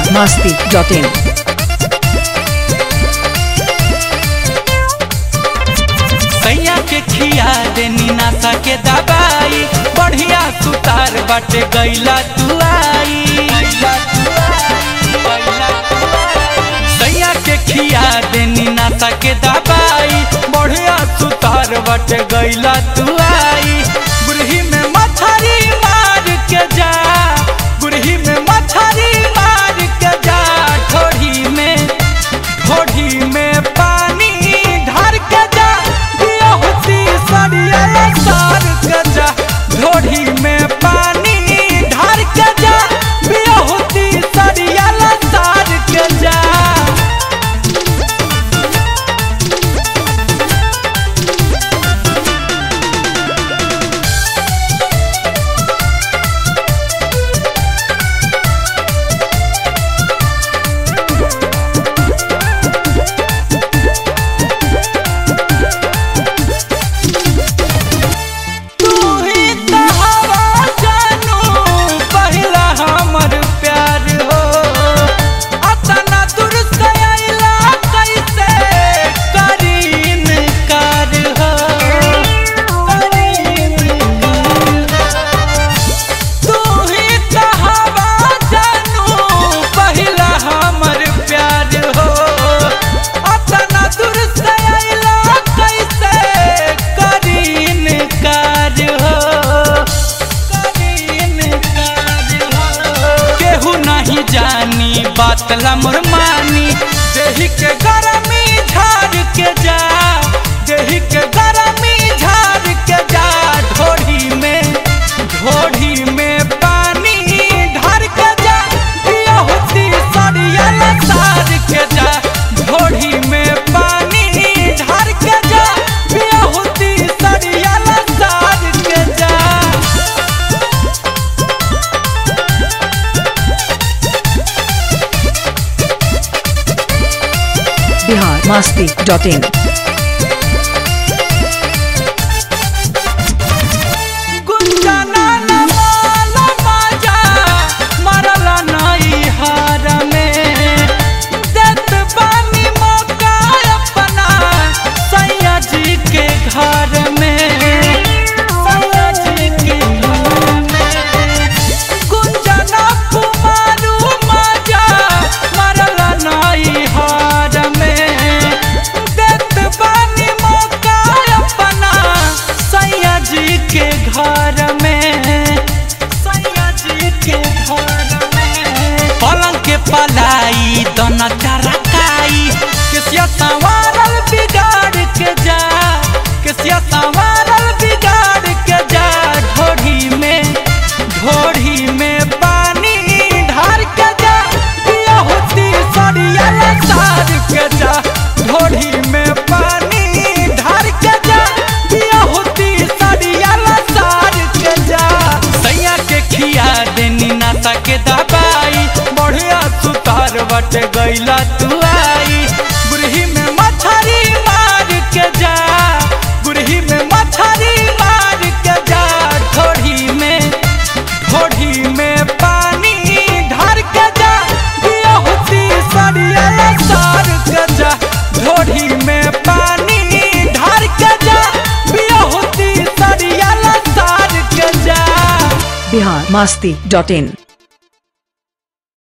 biharmasti.in सैया के खिया देनी नासा के दबाई बढ़िया सुतार बाटे गैला तू आई। सैया के खिया देनी नासा के दबाई बढ़िया सुतार बाटे गैला तू आई। गुरही में मछरी मार के जा, गुरही में मछरी मार के जा, ढोढ़ी में पानी ढार के जा, बियाहुती सरिया सार के जा, ढोढ़ी में पानी ढार के जा, बियाहुती सरिया सार के जा। जानी बातला मुरमानी देही के गरमी झाड़ के जा, देही के गरमी झाड़ के जा, ढोढ़ी में पानी ढार के जा, बियाहुती सरिया सार के जा, ढोढ़ी में पानी ढार के जा, बियाहुती सरिया सार के जा। biharmasti.in पलाई दोना चरकाई किसिया संवारल बिगाड़ के जा, किसिया संवारल बिगाड़ के जा, ढोढ़ी में पानी ढार के जा, बियाहुती सरिया सार के जा, ढोढ़ी में पानी ढार के जा, बियाहुती सरिया सार के जा। सैया के खिया देनी नासा के दबाई बढ़िया सुतार बटे गैला तू आई। गुरही में मछरी मार के जा, गुरही में मछरी मार के जा, ढोढ़ी में पानी ढार के जा, बियाहुती सरिया सार के जा, ढोढ़ी में पानी ढार के जा, बियाहुती सरिया सार के जा। biharmasti.in